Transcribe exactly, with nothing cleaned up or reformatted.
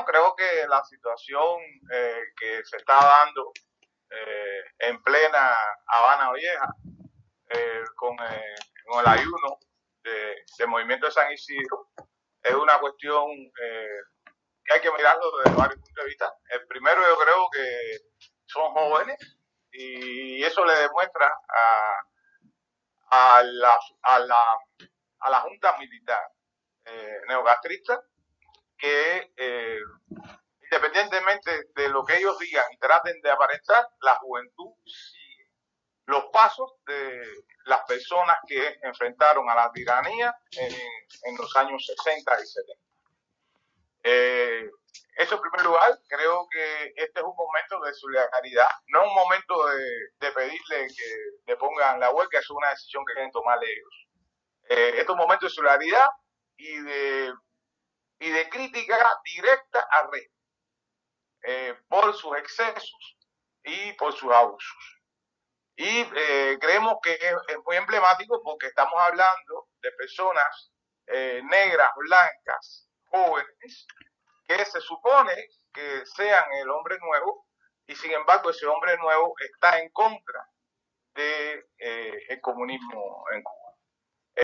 Bueno, creo que la situación eh, que se está dando eh, en plena Habana Vieja, eh, con, eh, con el ayuno de, del movimiento de San Isidro, es una cuestión eh, que hay que mirarlo desde varios puntos de vista. El primero, yo creo que son jóvenes y eso le demuestra a, a, la, a, la, a la Junta Militar eh, neocastrista que eh, independientemente de lo que ellos digan y traten de aparentar, la juventud sigue los pasos de las personas que enfrentaron a la tiranía en, en los años sesenta y setenta. Eh, eso en primer lugar, creo que este es un momento de solidaridad, no un momento de, de pedirle que le pongan la huelga, es una decisión que quieren tomar ellos. Eh, este es un momento de solidaridad y de, y de crítica directa a Rey. Eh, por sus excesos y por sus abusos. Y eh, creemos que es, es muy emblemático porque estamos hablando de personas eh, negras, blancas, jóvenes, que se supone que sean el hombre nuevo y sin embargo ese hombre nuevo está en contra del de, eh, comunismo en Cuba.